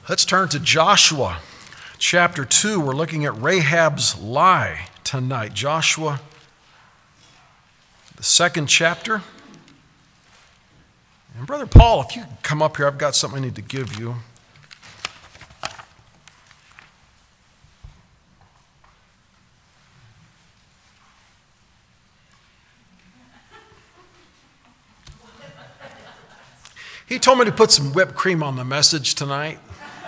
Let's turn to Joshua chapter 2. We're looking at Rahab's lie tonight. Joshua, the second chapter. And Brother Paul, if you could come up here, I've got something I need to give you. He told me to put some whipped cream on the message tonight.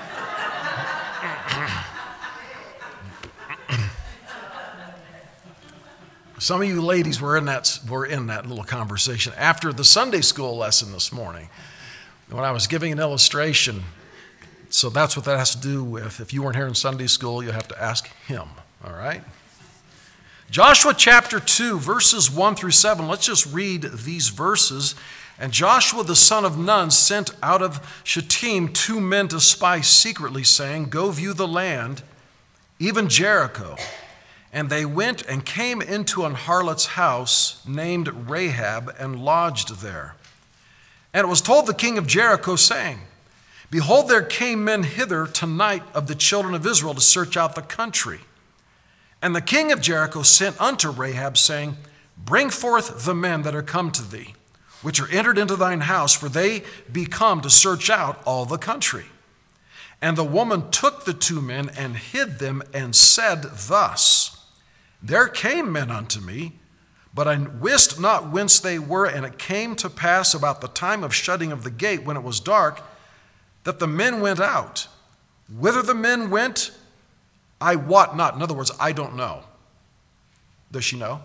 Some of you ladies were in that little conversation after the Sunday school lesson this morning when I was giving an illustration. So that's what that has to do with. If you weren't here in Sunday school, you'll have to ask him, all right? Joshua chapter 2, verses 1 through 7. Let's just read these verses. And Joshua the son of Nun sent out of Shittim 2 men to spy secretly, saying, "Go view the land, even Jericho." And they went and came into an harlot's house named Rahab and lodged there. And it was told the king of Jericho, saying, "Behold, there came men hither tonight of the children of Israel to search out the country." And the king of Jericho sent unto Rahab, saying, "Bring forth the men that are come to thee, which are entered into thine house, for they be come to search out all the country." And the woman took the 2 men and hid them and said thus, "There came men unto me, but I wist not whence they were. And it came to pass about the time of shutting of the gate, when it was dark, that the men went out. Whither the men went, I wot not." In other words, I don't know. Does she know?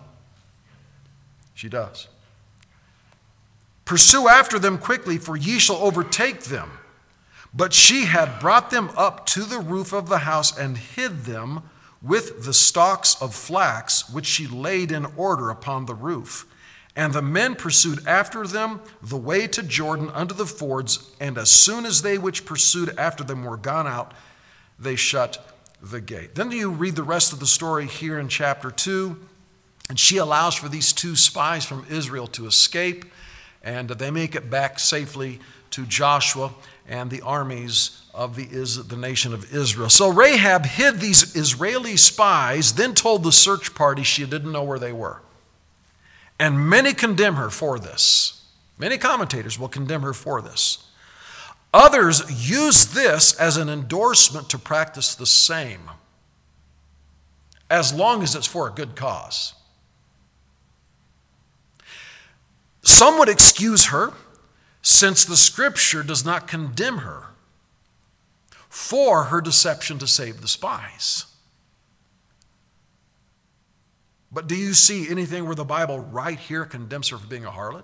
She does. "Pursue after them quickly, for ye shall overtake them." But she had brought them up to the roof of the house and hid them with the stalks of flax, which she laid in order upon the roof. And the men pursued after them the way to Jordan unto the fords, and as soon as they which pursued after them were gone out, they shut the gate. Then you read the rest of the story here in chapter 2, and she allows for these 2 spies from Israel to escape, and they make it back safely to Joshua and the armies of the nation of Israel. So Rahab hid these Israeli spies, then told the search party she didn't know where they were. And many condemn her for this. Many commentators will condemn her for this. Others use this as an endorsement to practice the same, as long as it's for a good cause. Some would excuse her, since the scripture does not condemn her for her deception to save the spies. But do you see anything where the Bible right here condemns her for being a harlot?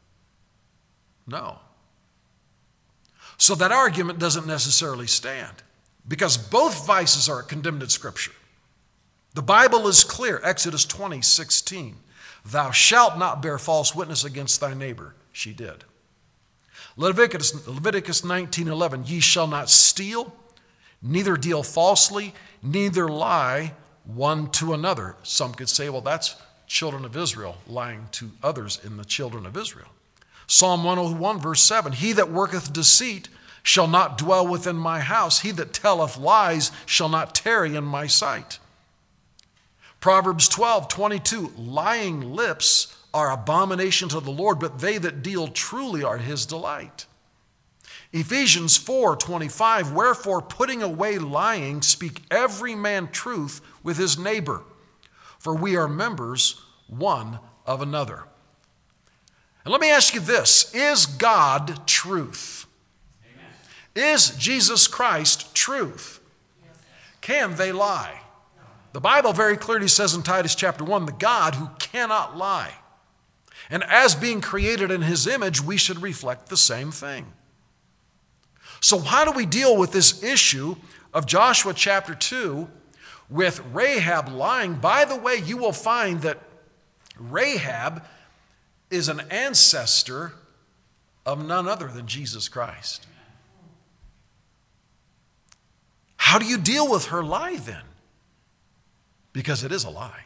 No. So that argument doesn't necessarily stand, because both vices are condemned in Scripture. The Bible is clear, Exodus 20:16. "Thou shalt not bear false witness against thy neighbor." She did. Leviticus 19:11, "Ye shall not steal, neither deal falsely, neither lie one to another." Some could say, well, that's children of Israel lying to others in the children of Israel. Psalm 101, verse 7, "He that worketh deceit shall not dwell within my house. He that telleth lies shall not tarry in my sight." Proverbs 12:22, "Lying lips are abomination to the Lord, but they that deal truly are his delight." Ephesians 4:25, "Wherefore, putting away lying, speak every man truth with his neighbor, for we are members one of another." And let me ask you this, is God truth? Amen. Is Jesus Christ truth? Yes. Can they lie? No. The Bible very clearly says in Titus chapter 1, the God who cannot lie. And as being created in his image, we should reflect the same thing. So how do we deal with this issue of Joshua chapter 2 with Rahab lying? By the way, you will find that Rahab is an ancestor of none other than Jesus Christ. How do you deal with her lie then? Because it is a lie.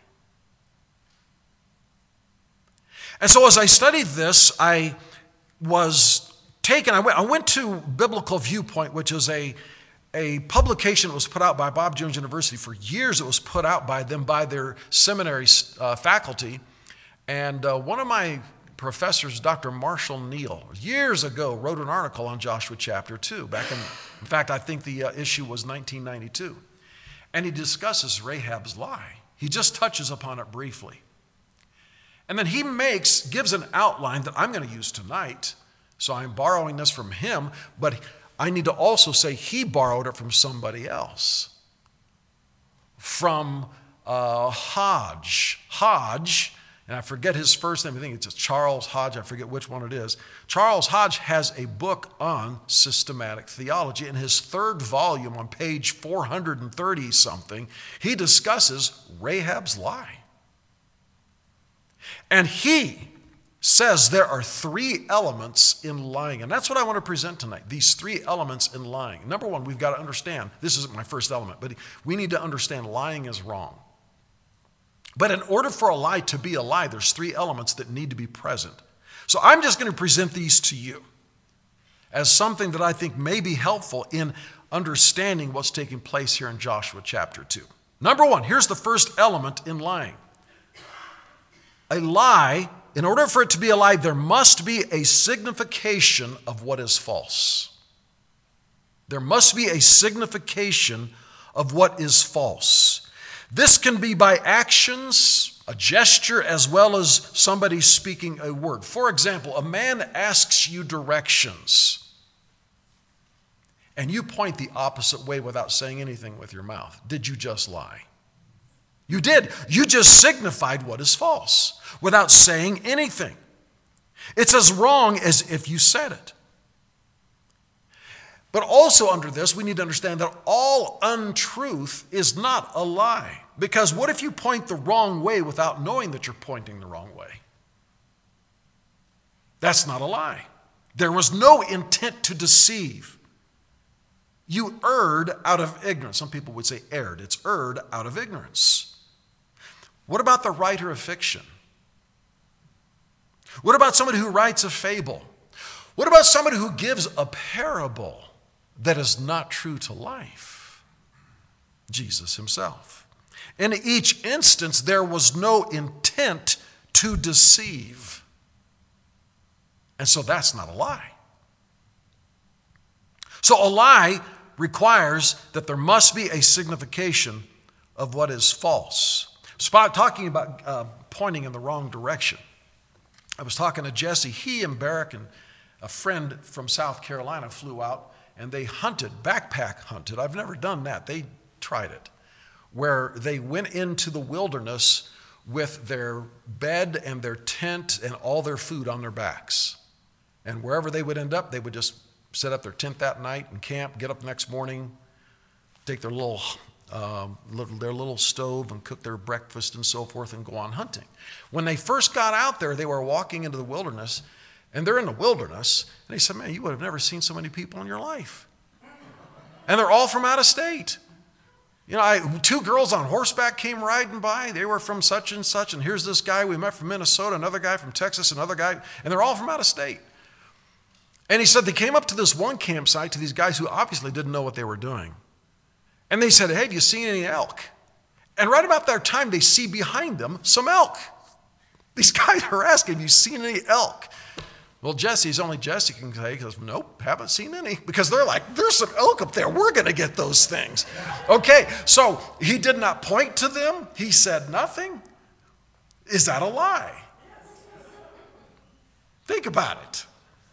And so as I studied this, I was taken, I went to Biblical Viewpoint, which is a a publication that was put out by Bob Jones University. For years it was put out by them, by their seminary faculty. And one of my professors, Dr. Marshall Neal, years ago wrote an article on Joshua chapter 2. In fact, I think the issue was 1992. And he discusses Rahab's lie. He just touches upon it briefly. And then he gives an outline that I'm going to use tonight. So I'm borrowing this from him, but I need to also say he borrowed it from somebody else. From Hodge. Hodge, and I forget his first name. I think it's Charles Hodge. I forget which one it is. Charles Hodge has a book on systematic theology. In his third volume on page 430-something, he discusses Rahab's lie. And he says there are 3 elements in lying. And that's what I want to present tonight, these 3 elements in lying. Number one, we've got to understand, this isn't my first element, but we need to understand lying is wrong. But in order for a lie to be a lie, there's 3 elements that need to be present. So I'm just going to present these to you as something that I think may be helpful in understanding what's taking place here in Joshua chapter 2. Number one, here's the first element in lying. A lie, in order for it to be a lie, there must be a signification of what is false. There must be a signification of what is false. This can be by actions, a gesture, as well as somebody speaking a word. For example, a man asks you directions, and you point the opposite way without saying anything with your mouth. Did you just lie? You did. You just signified what is false without saying anything. It's as wrong as if you said it. But also under this, we need to understand that all untruth is not a lie. Because what if you point the wrong way without knowing that you're pointing the wrong way? That's not a lie. There was no intent to deceive. You erred out of ignorance. Some people would say erred. It's erred out of ignorance. What about the writer of fiction? What about somebody who writes a fable? What about somebody who gives a parable that is not true to life? Jesus himself. In each instance, there was no intent to deceive. And so that's not a lie. So a lie requires that there must be a signification of what is false. Talking about pointing in the wrong direction. I was talking to Jesse. He and Barrick and a friend from South Carolina flew out and they backpack hunted. I've never done that. They tried it. Where they went into the wilderness with their bed and their tent and all their food on their backs. And wherever they would end up, they would just set up their tent that night and camp, get up the next morning, take their little stove and cook their breakfast and so forth and go on hunting. When they first got out there, they were walking into the wilderness, and they're in the wilderness, and they said, man, you would have never seen so many people in your life. And they're all from out of state. You know, 2 girls on horseback came riding by. They were from such and such, and here's this guy we met from Minnesota, another guy from Texas, another guy, and they're all from out of state. And he said they came up to this one campsite to these guys who obviously didn't know what they were doing. And they said, hey, have you seen any elk? And right about that time, they see behind them some elk. These guys are asking, have you seen any elk? Well, only Jesse can say, he goes, nope, haven't seen any. Because they're like, there's some elk up there. We're going to get those things. Okay, so he did not point to them. He said nothing. Is that a lie? Think about it.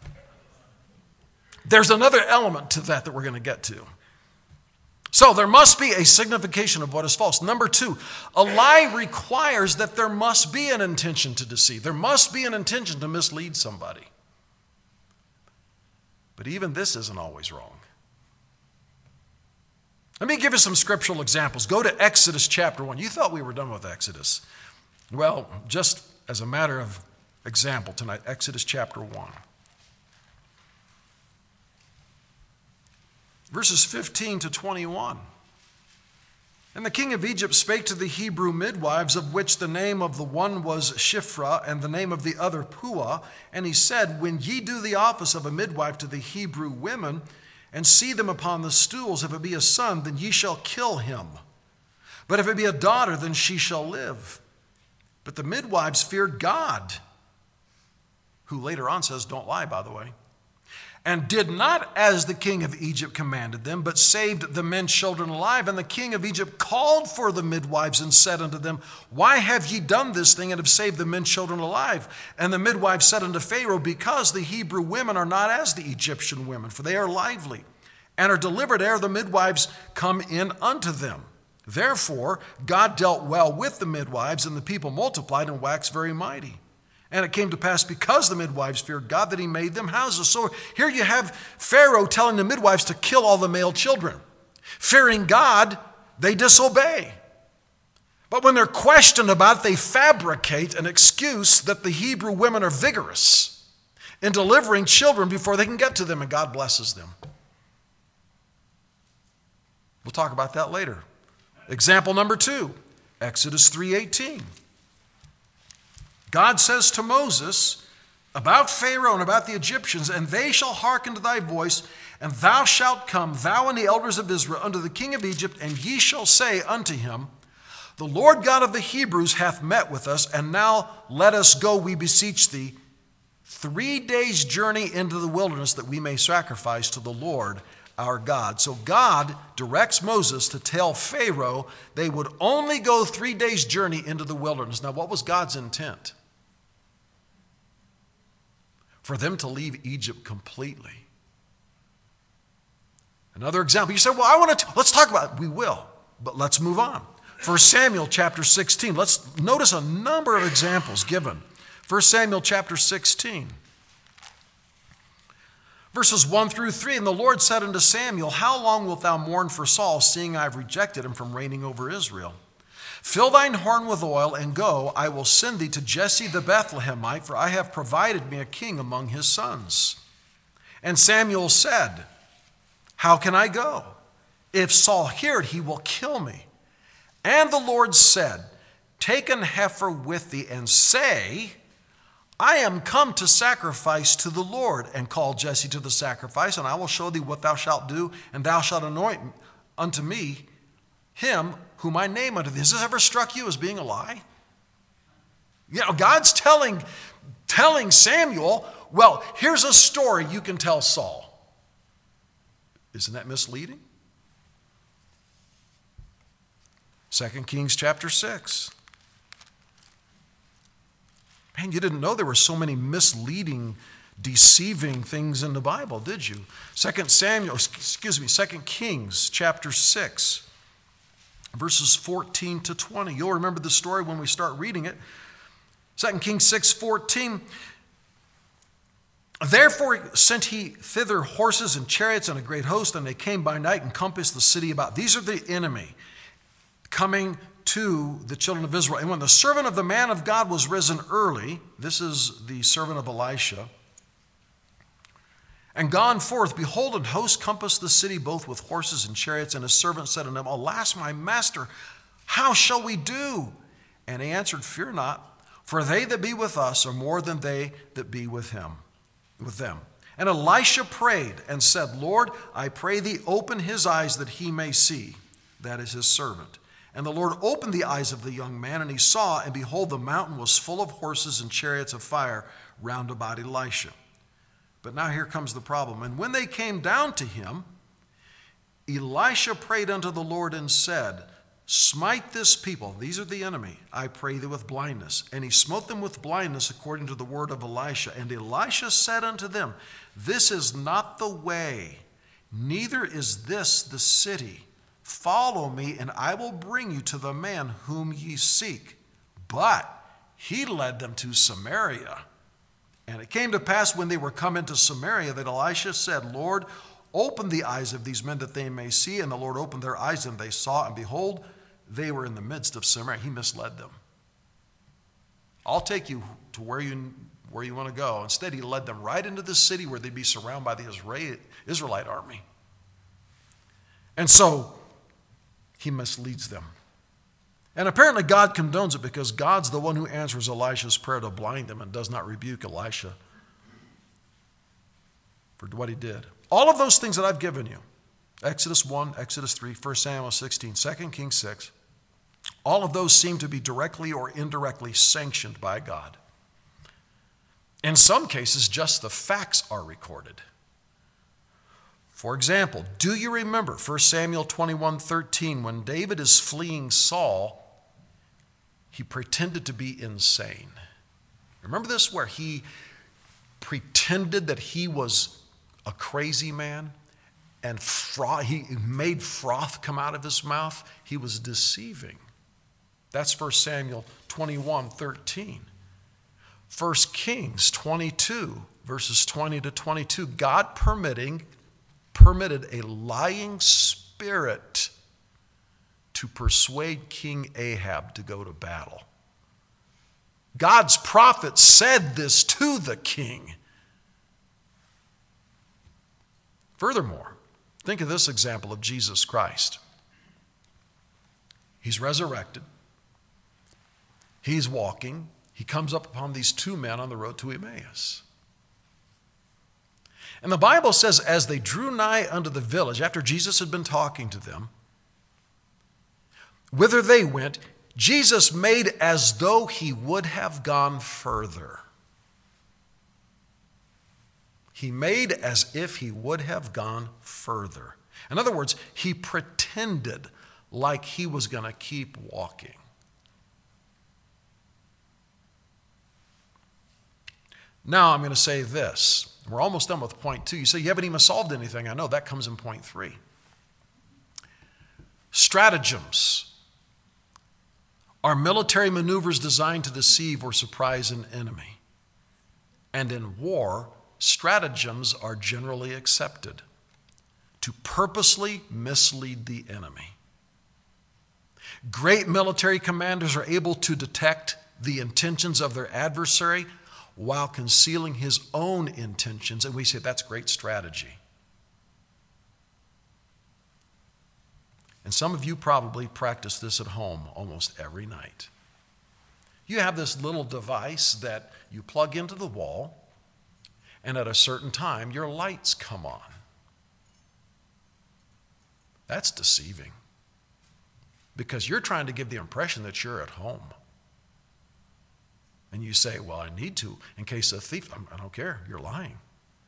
There's another element to that we're going to get to. So there must be a signification of what is false. Number 2, a lie requires that there must be an intention to deceive. There must be an intention to mislead somebody. But even this isn't always wrong. Let me give you some scriptural examples. Go to Exodus chapter 1. You thought we were done with Exodus. Well, just as a matter of example tonight, Exodus chapter 1. Verses 15 to 21. And the king of Egypt spake to the Hebrew midwives, of which the name of the one was Shiphrah, and the name of the other Puah. And he said, when ye do the office of a midwife to the Hebrew women, and see them upon the stools. If it be a son, then ye shall kill him. But if it be a daughter, then she shall live. But the midwives feared God, who later on says, don't lie, by the way, and did not as the king of Egypt commanded them, but saved the men children alive. And the king of Egypt called for the midwives and said unto them, why have ye done this thing and have saved the men children alive? And the midwives said unto Pharaoh, because the Hebrew women are not as the Egyptian women, for they are lively, and are delivered ere the midwives come in unto them. Therefore God dealt well with the midwives, and the people multiplied and waxed very mighty. And it came to pass, because the midwives feared God, that he made them houses. So here you have Pharaoh telling the midwives to kill all the male children. Fearing God, they disobey. But when they're questioned about it, they fabricate an excuse that the Hebrew women are vigorous in delivering children before they can get to them, and God blesses them. We'll talk about that later. Example number 2, Exodus 3:18. God says to Moses about Pharaoh and about the Egyptians, and they shall hearken to thy voice, and thou shalt come, thou and the elders of Israel, unto the king of Egypt, and ye shall say unto him, the Lord God of the Hebrews hath met with us, and now let us go, we beseech thee, 3 days' journey into the wilderness, that we may sacrifice to the Lord our God. So God directs Moses to tell Pharaoh they would only go 3 days' journey into the wilderness. Now, what was God's intent? For them to leave Egypt completely. Another example, you say, well, let's talk about it. We will, but let's move on. 1 Samuel chapter 16. Let's notice a number of examples given. 1 Samuel chapter 16. Verses 1 through 3, and the Lord said unto Samuel, how long wilt thou mourn for Saul, seeing I have rejected him from reigning over Israel? Fill thine horn with oil, and go, I will send thee to Jesse the Bethlehemite, for I have provided me a king among his sons. And Samuel said, how can I go? If Saul hear it, he will kill me. And the Lord said, take an heifer with thee, and say, I am come to sacrifice to the Lord, and call Jesse to the sacrifice, and I will show thee what thou shalt do, and thou shalt anoint unto me him whom I name unto thee. Has this ever struck you as being a lie? You know, God's telling Samuel, well, here's a story you can tell Saul. Isn't that misleading? 2 Kings chapter 6. Man, you didn't know there were so many misleading, deceiving things in the Bible, did you? 2 Kings chapter 6, verses 14 to 20. You'll remember the story when we start reading it. 2 Kings 6:14. Therefore sent he thither horses and chariots and a great host, and they came by night and compassed the city about. These are the enemy coming to the children of Israel. And when the servant of the man of God was risen early, this is the servant of Elisha, and gone forth, behold, an host compassed the city both with horses and chariots. And his servant said unto him, alas, my master, how shall we do? And he answered, fear not, for they that be with us are more than they that be with them. And Elisha prayed and said, Lord, I pray thee, open his eyes that he may see. That is his servant. And the Lord opened the eyes of the young man, and he saw, and behold, the mountain was full of horses and chariots of fire round about Elisha. But now here comes the problem. And when they came down to him, Elisha prayed unto the Lord and said, smite this people, these are the enemy, I pray thee, with blindness. And he smote them with blindness according to the word of Elisha. And Elisha said unto them, this is not the way, neither is this the city. Follow me, and I will bring you to the man whom ye seek. But he led them to Samaria. And it came to pass when they were come into Samaria that Elisha said, Lord, open the eyes of these men that they may see. And the Lord opened their eyes, and they saw, and behold, they were in the midst of Samaria. He misled them. I'll take you to where you want to go. Instead, he led them right into the city where they'd be surrounded by the Israelite army. And so he misleads them. And apparently God condones it, because God's the one who answers Elisha's prayer to blind them and does not rebuke Elisha for what he did. All of those things that I've given you, Exodus 1, Exodus 3, 1 Samuel 16, 2 Kings 6, all of those seem to be directly or indirectly sanctioned by God. In some cases, just the facts are recorded. For example, do you remember 1 Samuel 21:13, when David is fleeing Saul, he pretended to be insane. Remember this, where he pretended that he was a crazy man and he made froth come out of his mouth? He was deceiving. That's 1 Samuel 21:13. 1 Kings 22, verses 20 to 22, God permitted a lying spirit to persuade King Ahab to go to battle. God's prophet said this to the king. Furthermore, think of this example of Jesus Christ. He's resurrected. He's walking. He comes up upon these two men on the road to Emmaus. And the Bible says, as they drew nigh unto the village, after Jesus had been talking to them, whither they went, Jesus made as though he would have gone further. He made as if he would have gone further. In other words, he pretended like he was going to keep walking. Now I'm going to say this. We're almost done with point 2. You say, you haven't even solved anything. I know, that comes in point 3. Stratagems are military maneuvers designed to deceive or surprise an enemy. And in war, stratagems are generally accepted to purposely mislead the enemy. Great military commanders are able to detect the intentions of their adversary while concealing his own intentions, and we say that's great strategy. And some of you probably practice this at home almost every night. You have this little device that you plug into the wall, and at a certain time, your lights come on. That's deceiving, because you're trying to give the impression that you're at home. And you say, well, I need to, in case of a thief. I don't care. You're lying.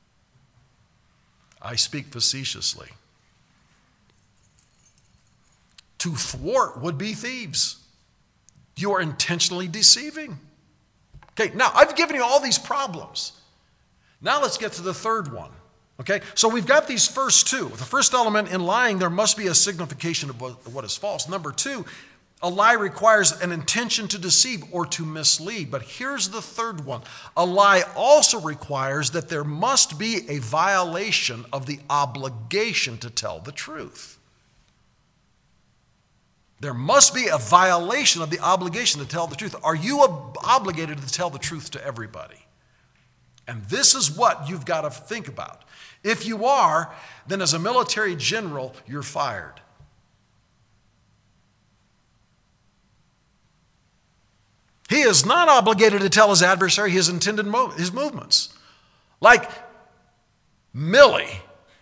I speak facetiously. To thwart would-be thieves, you are intentionally deceiving. Okay, now I've given you all these problems. Now let's get to the third one. Okay, so we've got these first two. The first element, in lying, there must be a signification of what is false. Number 2, a lie requires an intention to deceive or to mislead. But here's the third one. A lie also requires that there must be a violation of the obligation to tell the truth. There must be a violation of the obligation to tell the truth. Are you obligated to tell the truth to everybody? And this is what you've got to think about. If you are, then as a military general, you're fired. He is not obligated to tell his adversary his intended his movements, like Millie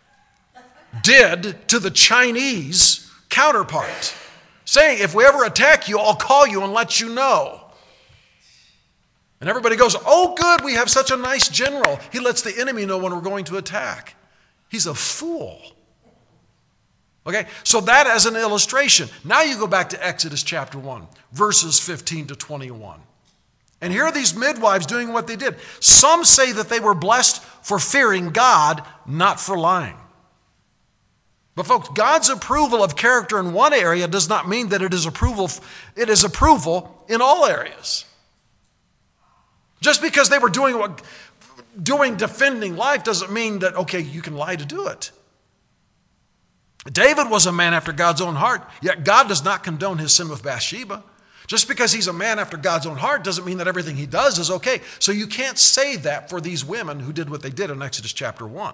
did to the Chinese counterpart, saying, if we ever attack you, I'll call you and let you know. And everybody goes, oh good, we have such a nice general. He lets the enemy know when we're going to attack. He's a fool. Okay, so that as an illustration. Now you go back to Exodus chapter 1, verses 15 to 21. And here are these midwives doing what they did. Some say that they were blessed for fearing God, not for lying. But folks, God's approval of character in one area does not mean that it is approval in all areas. Just because they were doing defending life doesn't mean that, okay, you can lie to do it. David was a man after God's own heart, yet God does not condone his sin with Bathsheba. Just because he's a man after God's own heart doesn't mean that everything he does is okay. So you can't say that for these women who did what they did in Exodus chapter 1.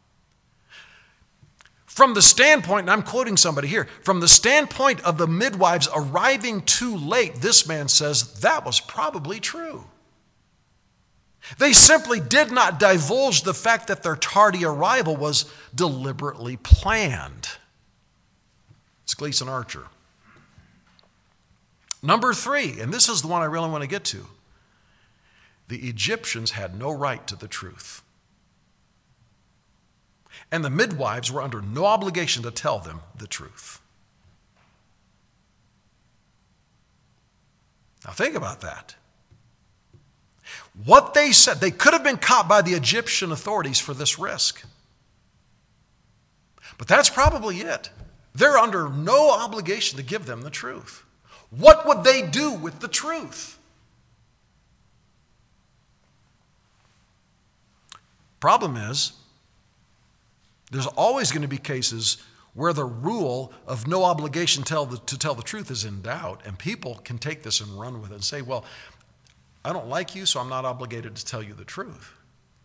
From the standpoint, and I'm quoting somebody here, from the standpoint of the midwives arriving too late, this man says that was probably true. They simply did not divulge the fact that their tardy arrival was deliberately planned. It's Gleason Archer. Number 3, and this is the one I really want to get to. The Egyptians had no right to the truth. And the midwives were under no obligation to tell them the truth. Now think about that. What they said, they could have been caught by the Egyptian authorities for this risk. But that's probably it. They're under no obligation to give them the truth. What would they do with the truth? Problem is, there's always going to be cases where the rule of no obligation to tell the truth is in doubt, and people can take this and run with it and say, well, I don't like you, so I'm not obligated to tell you the truth.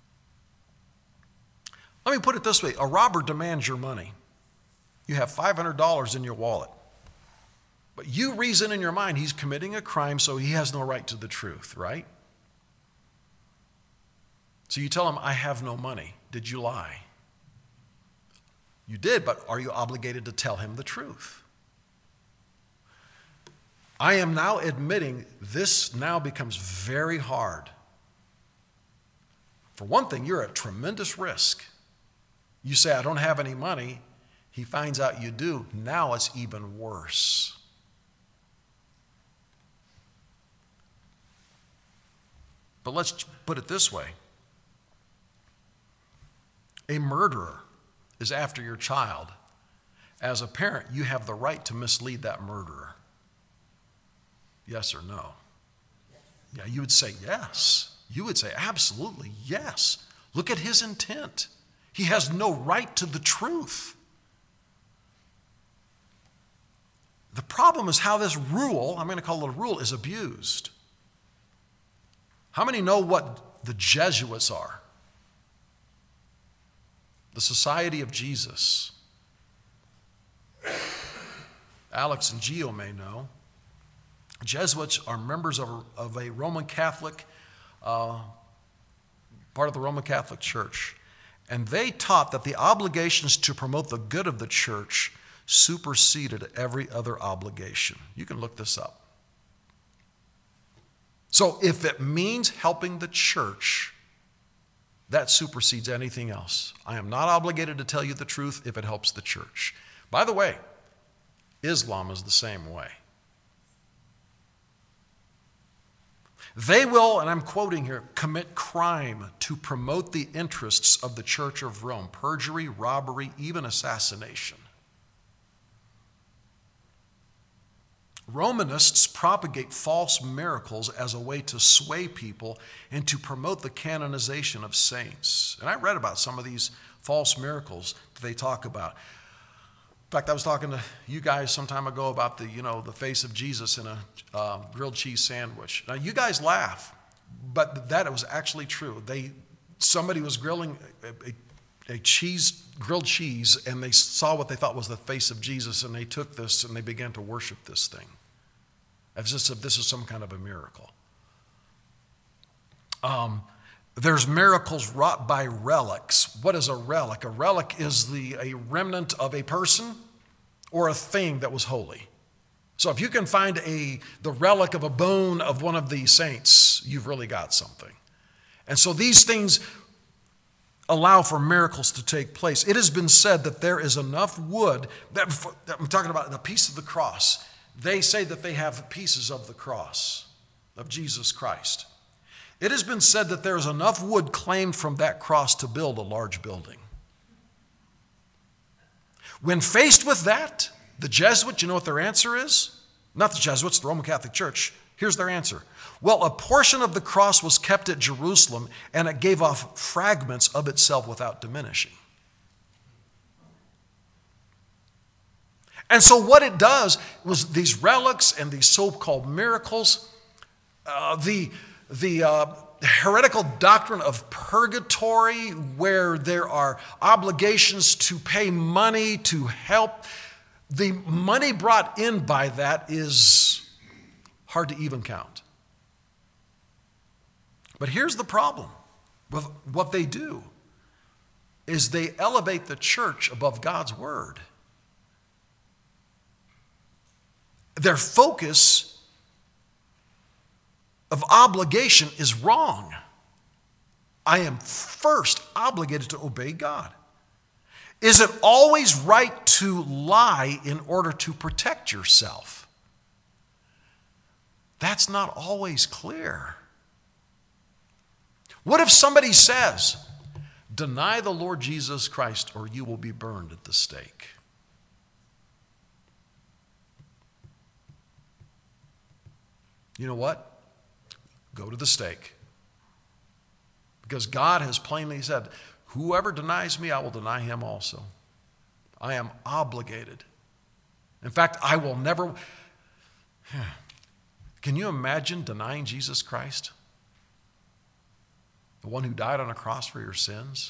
Let me put it this way. A robber demands your money. You have $500 in your wallet. But you reason in your mind he's committing a crime, so he has no right to the truth, right? So you tell him, I have no money. Did you lie? You did, but are you obligated to tell him the truth? I am now admitting this now becomes very hard. For one thing, you're at tremendous risk. You say, I don't have any money. He finds out you do. Now it's even worse. But let's put it this way. A murderer is after your child. As a parent, you have the right to mislead that murderer. Yes or no? Yeah, you would say yes. You would say absolutely yes. Look at his intent. He has no right to the truth. The problem is how this rule, I'm going to call it a rule, is abused. How many know what the Jesuits are? The Society of Jesus. Alex and Gio may know. Jesuits are members of a Roman Catholic, part of the Roman Catholic Church. And they taught that the obligations to promote the good of the church superseded every other obligation. You can look this up. So if it means helping the church, that supersedes anything else. I am not obligated to tell you the truth if it helps the church. By the way, Islam is the same way. They will, and I'm quoting here, commit crime to promote the interests of the Church of Rome. Perjury, robbery, even assassination. Romanists propagate false miracles as a way to sway people and to promote the canonization of saints. And I read about some of these false miracles that they talk about. In fact, I was talking to you guys some time ago about the face of Jesus in a grilled cheese sandwich. Now, you guys laugh, but that was actually true. Somebody was grilling a grilled cheese, and they saw what they thought was the face of Jesus, and they took this and they began to worship this thing, as if this is some kind of a miracle. There's miracles wrought by relics. What is a relic? A relic is a remnant of a person or a thing that was holy. So if you can find the relic of a bone of one of the saints, you've really got something. And so these things allow for miracles to take place. It has been said that there is enough wood, that I'm talking about the piece of the cross. They say that they have pieces of the cross of Jesus Christ. It has been said that there is enough wood claimed from that cross to build a large building. When faced with that, the Jesuits, you know what their answer is? Not the Jesuits, the Roman Catholic Church. Here's their answer. Well, a portion of the cross was kept at Jerusalem, and it gave off fragments of itself without diminishing. And so what it does was these relics and these so-called miracles, the heretical doctrine of purgatory, where there are obligations to pay money to help. The money brought in by that is hard to even count. But here's the problem with what they do is they elevate the church above God's word. Their focus of obligation is wrong. I am first obligated to obey God. Is it always right to lie in order to protect yourself? That's not always clear. What if somebody says, deny the Lord Jesus Christ or you will be burned at the stake? You know what? Go to the stake. Because God has plainly said, whoever denies me, I will deny him also. I am obligated. In fact, I will never... Can you imagine denying Jesus Christ? The one who died on a cross for your sins?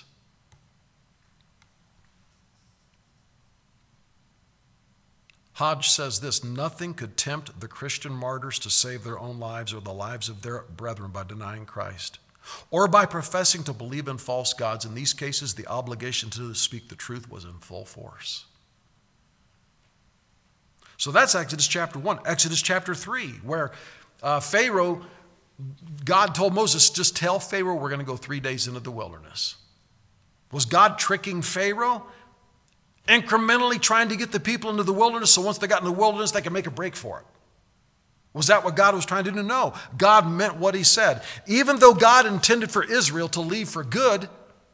Hodge says this, nothing could tempt the Christian martyrs to save their own lives or the lives of their brethren by denying Christ, or by professing to believe in false gods. In these cases, the obligation to speak the truth was in full force. So that's Exodus chapter 1. Exodus chapter 3, where Pharaoh, God told Moses, just tell Pharaoh we're going to go 3 days into the wilderness. Was God tricking Pharaoh? Incrementally trying to get the people into the wilderness so once they got in the wilderness, they could make a break for it. Was that what God was trying to do? No. God meant what he said. Even though God intended for Israel to leave for good,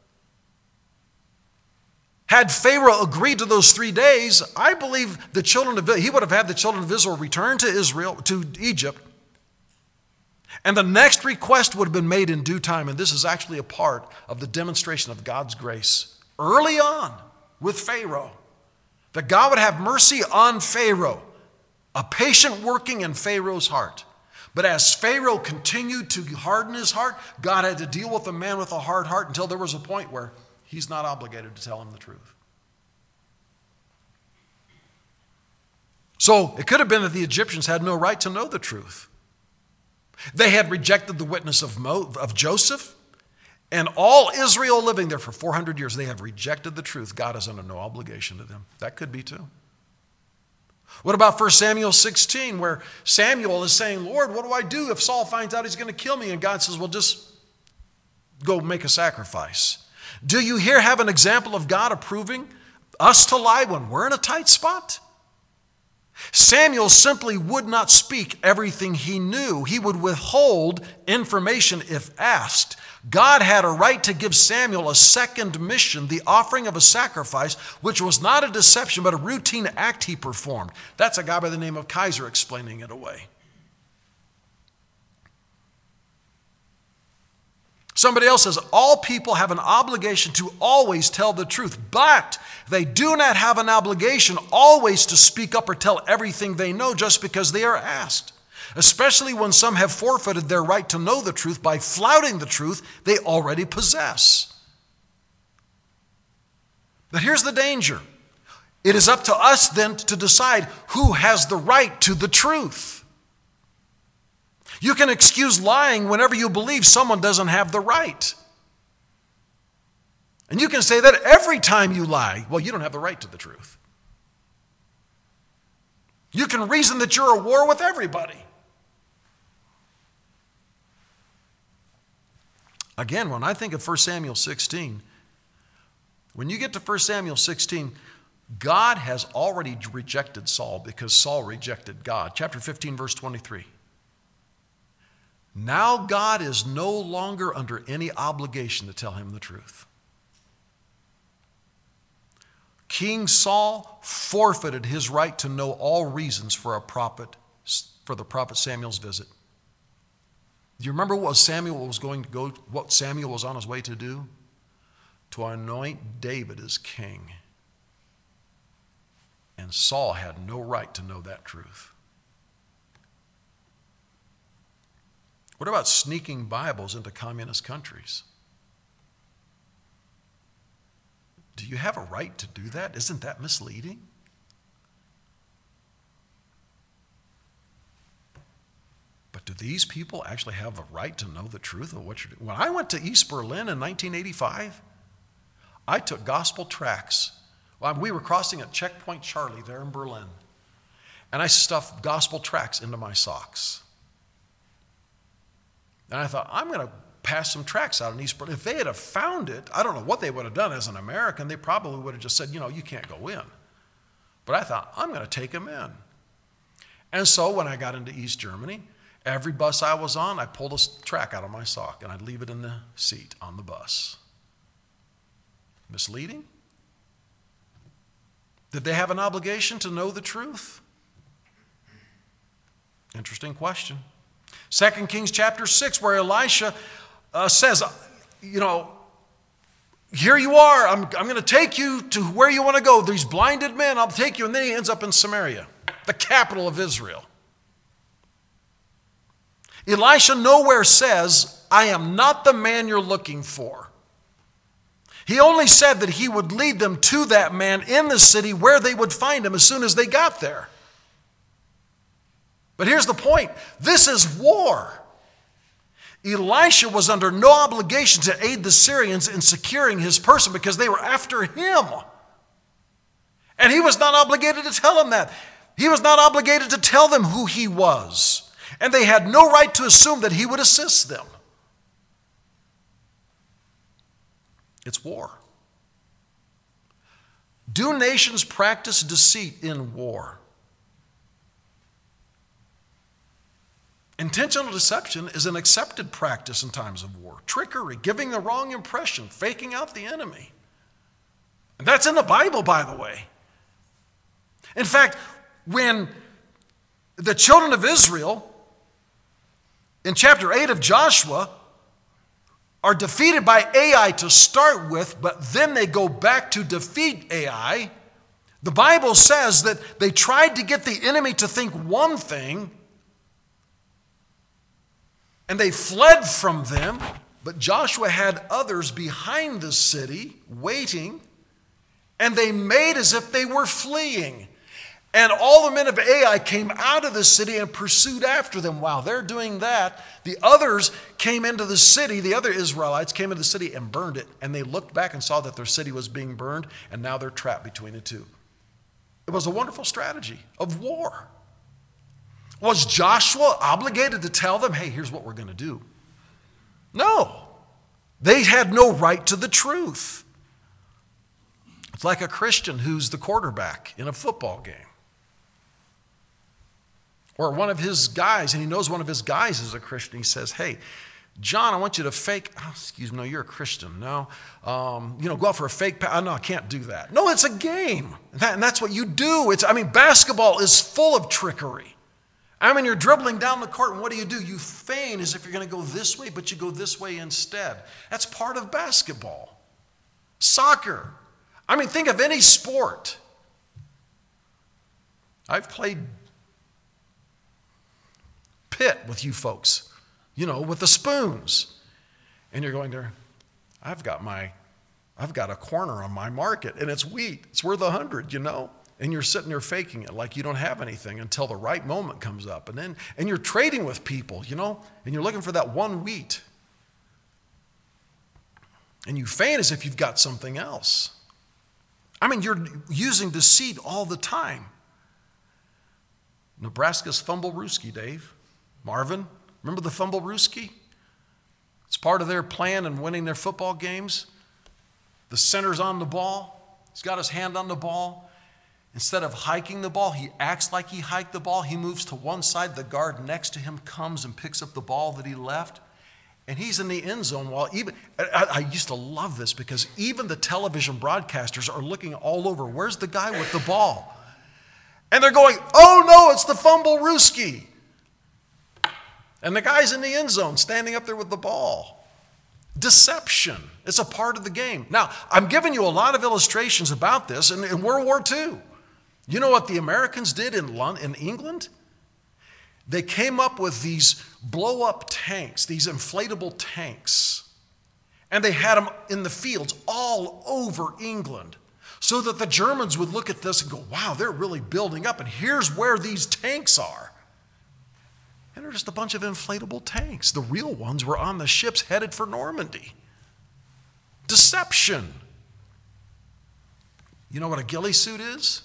had Pharaoh agreed to those 3 days, I believe he would have had the children of Israel return to Egypt, and the next request would have been made in due time. And this is actually a part of the demonstration of God's grace early on with Pharaoh, that God would have mercy on Pharaoh, a patient working in Pharaoh's heart. But as Pharaoh continued to harden his heart, God had to deal with a man with a hard heart until there was a point where he's not obligated to tell him the truth. So it could have been that the Egyptians had no right to know the truth. They had rejected the witness of Joseph, and all Israel living there for 400 years, they have rejected the truth. God is under no obligation to them. That could be too. What about 1 Samuel 16, where Samuel is saying, Lord, what do I do if Saul finds out he's going to kill me? And God says, well, just go make a sacrifice. Do you here have an example of God approving us to lie when we're in a tight spot? Samuel simply would not speak everything he knew. He would withhold information if asked. God had a right to give Samuel a second mission, the offering of a sacrifice, which was not a deception, but a routine act he performed. That's a guy by the name of Kaiser explaining it away. Somebody else says, all people have an obligation to always tell the truth, but they do not have an obligation always to speak up or tell everything they know just because they are asked, especially when some have forfeited their right to know the truth by flouting the truth they already possess. But here's the danger. It is up to us then to decide who has the right to the truth. You can excuse lying whenever you believe someone doesn't have the right. And you can say that every time you lie. Well, you don't have the right to the truth. You can reason that you're at war with everybody. Again, when I think of 1 Samuel 16, when you get to 1 Samuel 16, God has already rejected Saul because Saul rejected God. Chapter 15, verse 23. Now God is no longer under any obligation to tell him the truth. King Saul forfeited his right to know all reasons for the prophet Samuel's visit. Do you remember what Samuel was on his way to do? To anoint David as king. And Saul had no right to know that truth. What about sneaking Bibles into communist countries? Do you have a right to do that? Isn't that misleading? But do these people actually have a right to know the truth of what you're doing? When I went to East Berlin in 1985, I took gospel tracts. Well, we were crossing at Checkpoint Charlie there in Berlin, and I stuffed gospel tracts into my socks. And I thought, I'm going to pass some tracts out in East Berlin. If they had found it, I don't know what they would have done as an American. They probably would have just said, you can't go in. But I thought, I'm going to take them in. And so when I got into East Germany, every bus I was on, I pulled a tract out of my sock and I'd leave it in the seat on the bus. Misleading? Did they have an obligation to know the truth? Interesting question. 2 Kings chapter 6, where Elisha says, here you are, I'm going to take you to where you want to go. These blinded men, I'll take you. And then he ends up in Samaria, the capital of Israel. Elisha nowhere says, I am not the man you're looking for. He only said that he would lead them to that man in the city where they would find him as soon as they got there. But here's the point. This is war. Elisha was under no obligation to aid the Syrians in securing his person because they were after him. And he was not obligated to tell them that. He was not obligated to tell them who he was. And they had no right to assume that he would assist them. It's war. Do nations practice deceit in war? Intentional deception is an accepted practice in times of war. Trickery, giving the wrong impression, faking out the enemy. And that's in the Bible, by the way. In fact, when the children of Israel, in chapter 8 of Joshua, are defeated by Ai to start with, but then they go back to defeat Ai, the Bible says that they tried to get the enemy to think one thing, and they fled from them, but Joshua had others behind the city waiting, and they made as if they were fleeing. And all the men of Ai came out of the city and pursued after them. While they're doing that, the others came into the city, the other Israelites came into the city and burned it. And they looked back and saw that their city was being burned, and now they're trapped between the two. It was a wonderful strategy of war. Was Joshua obligated to tell them, hey, here's what we're going to do? No. They had no right to the truth. It's like a Christian who's the quarterback in a football game. Or one of his guys, and he knows one of his guys is a Christian. He says, hey, John, I want you to fake, no, you're a Christian. No, go out for a fake pass. No, I can't do that. No, it's a game. And that's what you do. Basketball is full of trickery. You're dribbling down the court, and what do? You feign as if you're going to go this way, but you go this way instead. That's part of basketball. Soccer. Think of any sport. I've played pit with you folks, with the spoons. And you're going there, I've got a corner on my market, and it's wheat. It's worth 100, And you're sitting there faking it like you don't have anything until the right moment comes up. And you're trading with people, and you're looking for that one wheat. And you feign as if you've got something else. You're using deceit all the time. Nebraska's Fumblerooski, Dave. Marvin, remember the Fumblerooski? It's part of their plan in winning their football games. The center's on the ball. He's got his hand on the ball. Instead of hiking the ball, he acts like he hiked the ball. He moves to one side. The guard next to him comes and picks up the ball that he left. And he's in the end zone I used to love this because even the television broadcasters are looking all over. Where's the guy with the ball? And they're going, oh no, it's the Fumblerooski. And the guy's in the end zone standing up there with the ball. Deception. It's a part of the game. Now, I'm giving you a lot of illustrations about this in World War II. You know what the Americans did in England? They came up with these blow-up tanks, these inflatable tanks. And they had them in the fields all over England so that the Germans would look at this and go, wow, they're really building up. And here's where these tanks are. And they're just a bunch of inflatable tanks. The real ones were on the ships headed for Normandy. Deception. You know what a ghillie suit is?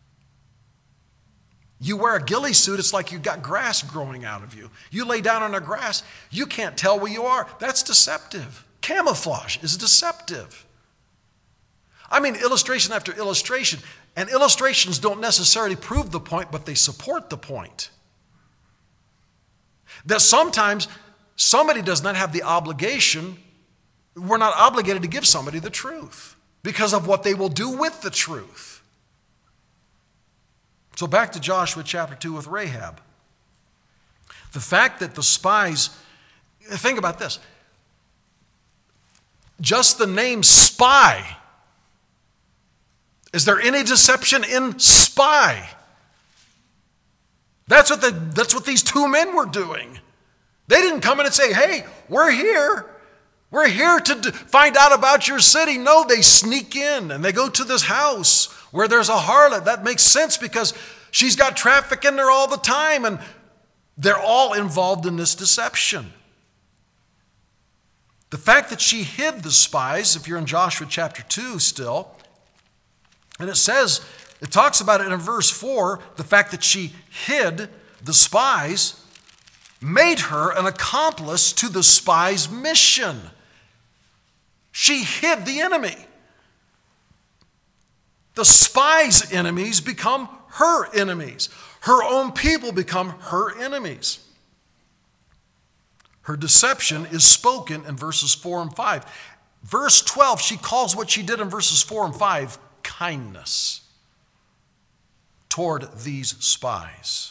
You wear a ghillie suit, it's like you've got grass growing out of you. You lay down on the grass, you can't tell where you are. That's deceptive. Camouflage is deceptive. I mean, illustration after illustration. And illustrations don't necessarily prove the point, but they support the point. That sometimes somebody does not have the obligation, we're not obligated to give somebody the truth because of what they will do with the truth. So back to Joshua chapter 2 with Rahab. The fact that the spies, think about this. Just the name spy. Is there any deception in spy? That's what these two men were doing. They didn't come in and say, hey, we're here. We're here to find out about your city. No, they sneak in and they go to this house where there's a harlot. That makes sense because she's got traffic in there all the time, and they're all involved in this deception. The fact that she hid the spies, if you're in Joshua chapter 2 still, and it talks about it in verse 4, the fact that she hid the spies made her an accomplice to the spies' mission. She hid the enemy. The spies' enemies become her enemies. Her own people become her enemies. Her deception is spoken in verses 4 and 5. Verse 12, she calls what she did in verses 4 and 5 kindness toward these spies.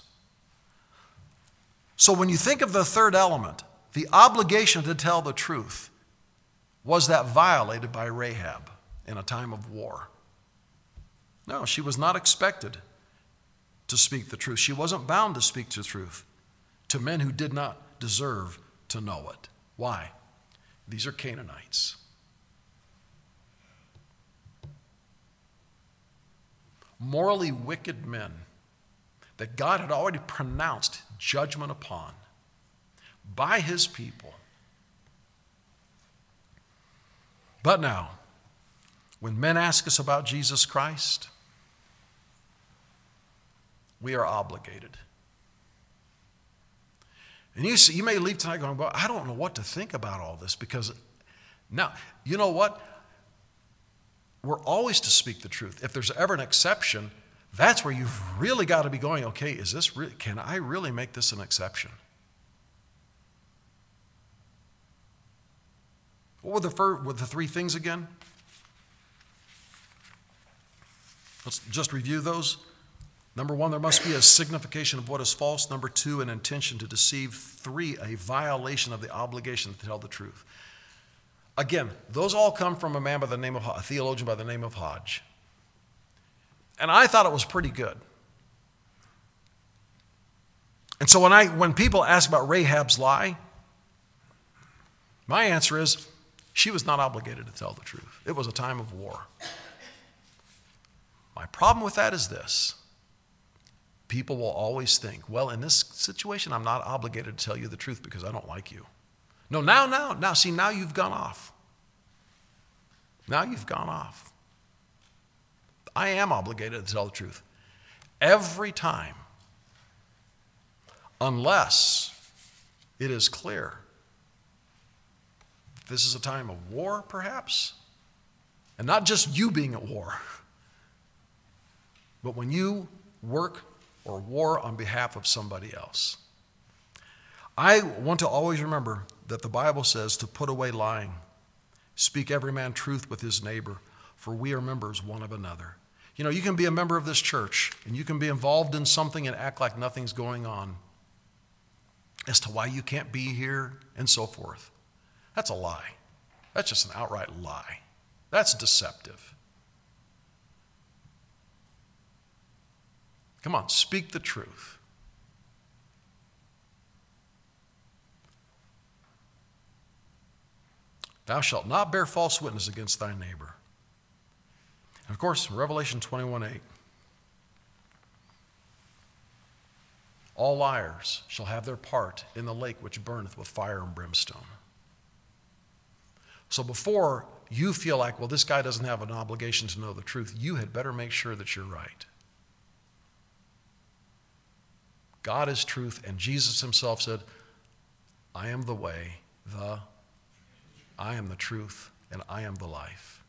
So when you think of the third element, the obligation to tell the truth, was that violated by Rahab in a time of war? No, she was not expected to speak the truth. She wasn't bound to speak the truth to men who did not deserve to know it. Why? These are Canaanites. Morally wicked men that God had already pronounced judgment upon by his people. But now, when men ask us about Jesus Christ, we are obligated. And you may leave tonight going, well, I don't know what to think about all this, because now, you know what? We're always to speak the truth. If there's ever an exception, that's where you've really got to be going, okay, can I really make this an exception? What were the three things again? Let's just review those. Number one, there must be a signification of what is false. Number two, an intention to deceive. Three, a violation of the obligation to tell the truth. Again, those all come from a theologian by the name of Hodge. And I thought it was pretty good. And so when people ask about Rahab's lie, my answer is, she was not obligated to tell the truth. It was a time of war. My problem with that is this. People will always think, well, in this situation, I'm not obligated to tell you the truth because I don't like you. No, now, see, now you've gone off. Now you've gone off. I am obligated to tell the truth. Every time. Unless it is clear. This is a time of war, perhaps. And not just you being at war. But when you work or war on behalf of somebody else. I want to always remember that the Bible says to put away lying. Speak every man truth with his neighbor, for we are members one of another. You know, you can be a member of this church, and you can be involved in something and act like nothing's going on as to why you can't be here and so forth. That's a lie. That's just an outright lie. That's deceptive. Come on, speak the truth. Thou shalt not bear false witness against thy neighbor. And of course, Revelation 21:8. all liars shall have their part in the lake which burneth with fire and brimstone. So before you feel like, well, this guy doesn't have an obligation to know the truth, you had better make sure that you're right. God is truth, and Jesus himself said, I am the way, I am the truth, and I am the life.